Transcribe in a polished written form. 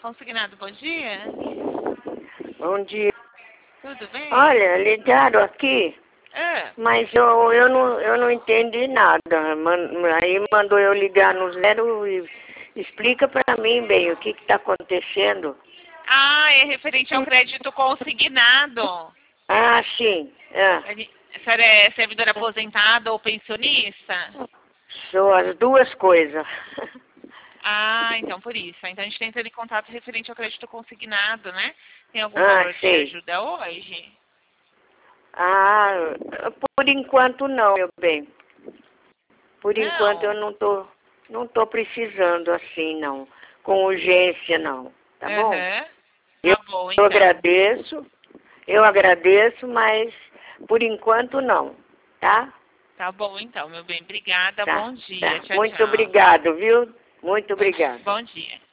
Consignado, bom dia. Bom dia. Tudo bem? Olha, ligaram aqui, mas eu não entendi nada. Aí mandou eu ligar no 0 e explica para mim bem o que está acontecendo. Ah, é referente ao crédito consignado. Ah, sim. A senhora é servidora aposentada ou pensionista? São as duas coisas. Ah, então por isso. Então a gente está entrando em contato referente ao crédito consignado, né? Tem algum valor que te sei. ajuda hoje? Ah, por enquanto não, meu bem. Por enquanto eu Não. não tô precisando assim, não. Com urgência, não. Tá bom? Tá bom, Eu então. agradeço, mas por enquanto não, tá? Tá bom, então, meu bem. Obrigada. Tá, Bom dia. tá. Tchau, Muito tchau. obrigado, viu? Muito obrigado. Bom dia.